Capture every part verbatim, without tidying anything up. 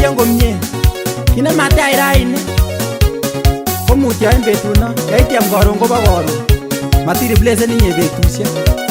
iboishen komie. Kinematiyai raini komutyo en betuno, yaityem koron kobo koron. Matiriplesen inye betusiek.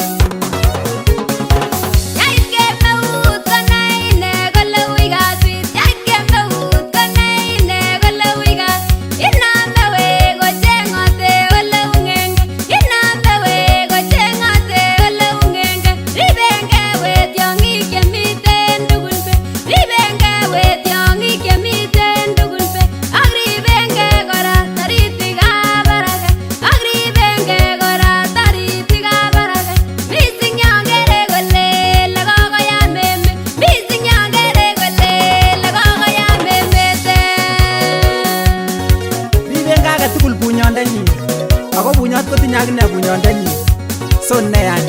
Ako bunyot kotinye akine bunyondenyin. So ne yani?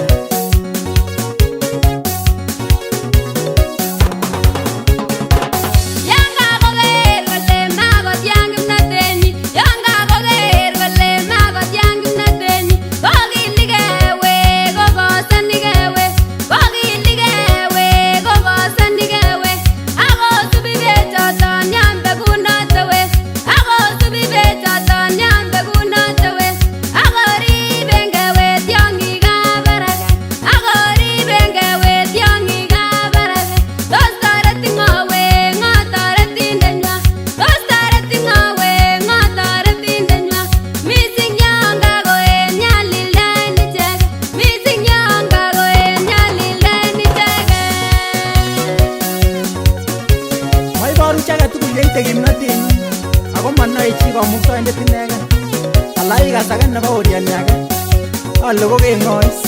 Ako manoe chi komuktoindet inegen. Ala ikas age nebo oriani age. Ale kokeng'ois.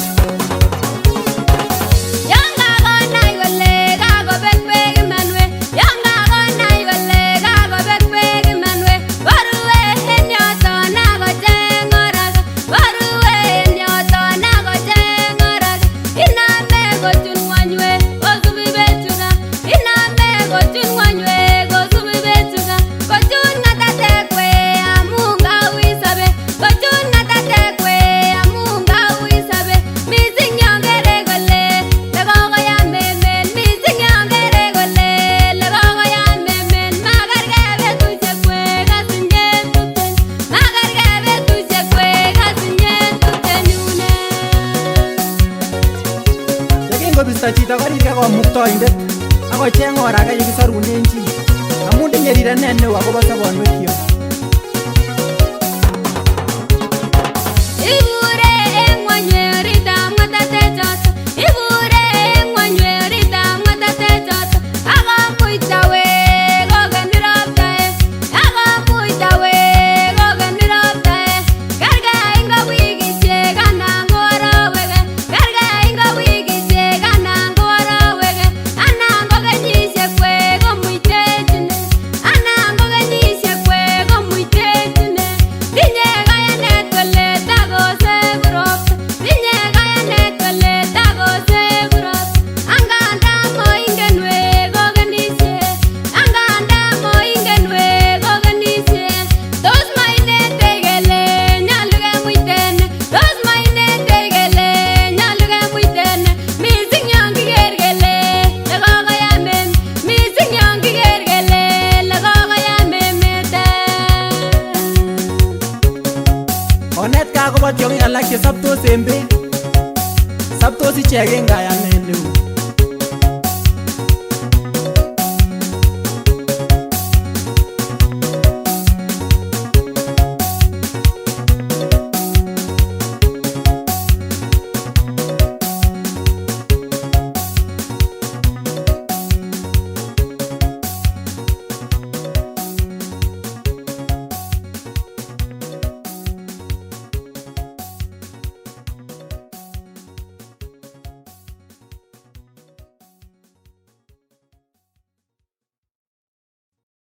Kobisto chito korirke komuktoindet akocheng or age yekisorunen chi amun tinye rirenet neo akobo sobonwekyok. Ibure en ng'wony oritab ng'atatek choto, ibure en ng'wony oritab ng'atatek choto, akomuita wee kokeni roptaek, akomuita wee kokeni roptaek, kergei ngo wikisiek anan ko arowek, kergei ngo wikisiek anan ko arowek, anan ko kenyisiek wee komuitechine, anan ko kenyisiek wee komuitechine. Tinye kayanet kole takoseku ropta, tinye kayanet kole takoseku ropta, anganda moingen wee kokenisie, anganda moingen wee kokenisie. Tos mainetech kele nyalu kemuiten, tos mainetech kele nyalu kemuiten, missing yon kiker kele lekokoyam emet, missing yon kiker kele lekokoyam emet. Onetkei akobo tiong'ik alak che sobtos en beek. Sobtos ichek en kayanet.